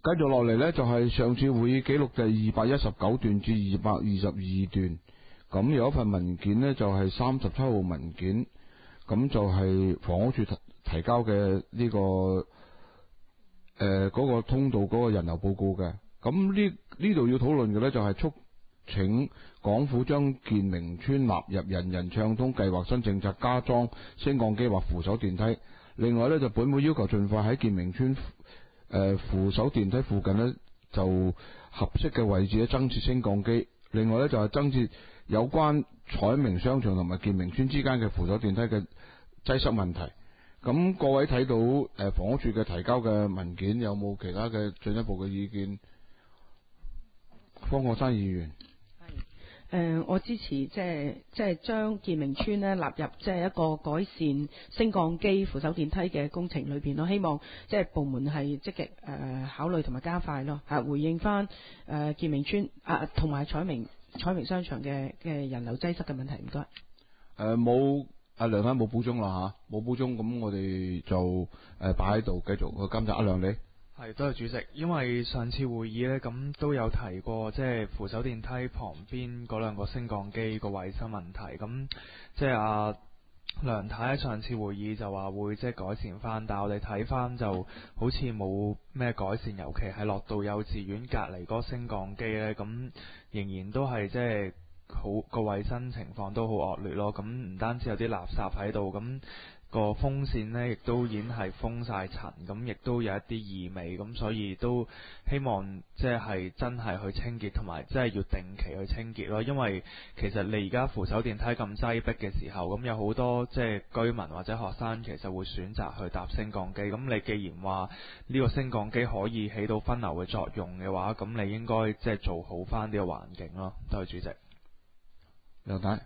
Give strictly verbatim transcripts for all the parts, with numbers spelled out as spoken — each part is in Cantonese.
繼續落嚟呢，就係上次會議記錄第二百一十九段至二百二十二段。咁有一份文件呢，就係三十七號文件，咁就係房屋署提提交嘅呢個誒嗰個通道嗰個人流報告嘅。咁呢呢度要討論嘅呢，就係促請港府將健明邨納入人人暢通計劃新政策，加裝升降機或扶手電梯。另外呢，就本會要求盡快喺健明邨誒扶手電梯附近呢，就合適嘅位置咧增設升降機。另外呢，就係增設有關彩明商場同埋健明邨之間嘅扶手電梯嘅擠塞問題。咁各位睇到誒房屋署嘅提交嘅文件，有冇其他嘅進一步嘅意見？方國珊議員。 誒、呃，我支持即係即係將健明邨咧納入即係一個改善升降機扶手電梯嘅工程裏邊咯。希望即係部門係積極誒、呃、考慮同埋加快咯，嚇回應翻誒健明邨啊同埋彩明彩明商場嘅嘅人流擠塞嘅問題。唔該。 誒冇阿梁生冇補充啦嚇，冇補充，咁我哋就誒擺喺度繼續去監察。阿梁你。 係，多謝主席。因為上次會議呢，咁都有提過，即係扶手電梯旁邊嗰兩個升降機個衞生問題。咁即係阿梁太喺上次會議就話會即係改善翻，但係我哋睇翻就好似冇咩改善，尤其係落到幼稚園隔離嗰個升降機呢，咁仍然都係即係好個衞生情況都好惡劣咯。咁唔單止有啲垃圾喺度，咁個風扇呢亦都已經係封晒塵，咁亦都有一啲異味，咁所以都希望即係真係去清潔，同埋即係要定期去清潔咯。因為其實你而家扶手電梯咁擠迫嘅時候，咁有好多即係居民或者學生其實會選擇去搭升降機。咁你既然話呢個升降機可以起到分流嘅作用嘅話，咁你應該即係做好翻呢個環境咯。多謝主席。 梁太。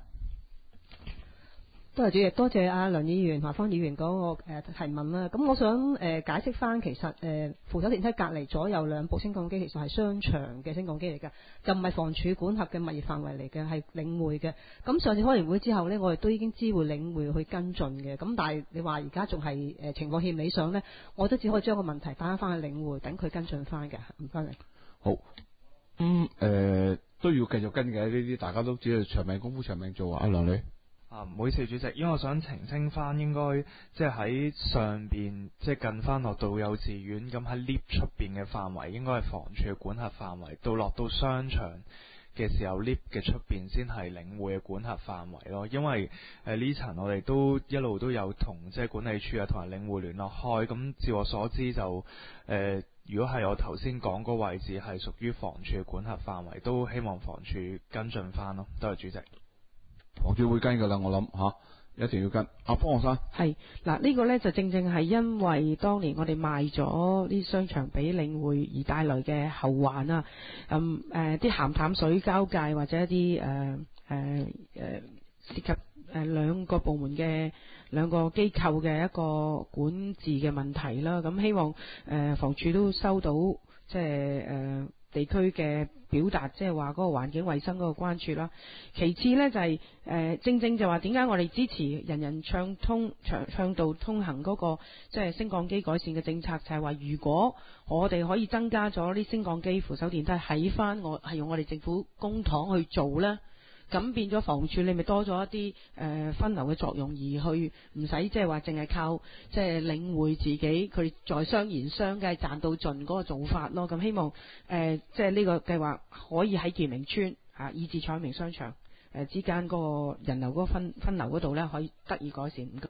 多謝主席，多謝阿梁議員、華芳議員嗰個誒提問啦。咁我想誒解釋翻，其實誒扶手電梯隔離左右兩部升降機，其實係商場嘅升降機嚟㗎，就唔係房署管轄嘅物業範圍嚟嘅，係領匯嘅。咁上次開完會之後呢，我哋都已經知會領匯去跟進嘅。咁但係你話而家仲係誒情況欠理想呢，我都只可以將個問題翻翻去領匯，等佢跟進翻嘅。唔該你。 好。咁、嗯、誒、呃、都要繼續跟嘅，呢啲大家都知道長命功夫長命做啊。阿梁你。 啊，唔好意思，主席，因為我想澄清翻，應該即係喺上邊，即係近翻落到幼稚園，咁喺 lift 出邊嘅範圍應該係房署嘅管轄範圍，到落到商場嘅時候 lift 嘅出邊先係領匯嘅管轄範圍咯。因為誒呢層我哋都一路都有同即係管理處啊同埋領匯聯絡開，咁照我所知就誒、呃，如果係我頭先講個位置係屬於房署嘅管轄範圍，都希望房署跟進翻咯。多謝主席。 房署會跟噶啦，我諗吓、啊，一定要跟。阿方學生係嗱，呢個呢就正正係因為當年我哋賣咗啲商場俾領匯而帶來嘅後患啊。咁誒啲鹹淡水交界或者一啲誒誒誒涉及誒兩個部門嘅兩個機構嘅一個管治嘅問題啦。咁希望誒、呃、房署都收到即係誒。呃地區嘅表達，即係話嗰個環境衛生嗰個關注啦。其次呢，就係、是、誒、呃、正正就話點解我哋支持人人暢通暢暢道通行嗰、那個即係升降機改善嘅政策，就係、是、話如果我哋可以增加咗啲升降機扶手電梯喺翻我係用我哋政府公帑去做呢，咁變咗房署你咪多咗一啲誒、呃、分流嘅作用，而去唔使即係話淨係靠即係領匯自己佢在商言商嘅賺到盡嗰個做法咯。咁希望誒、呃、即係呢個計劃可以喺健明邨啊以至彩明商場誒、呃、之間嗰個人流嗰個分分流嗰度咧可以得以改善。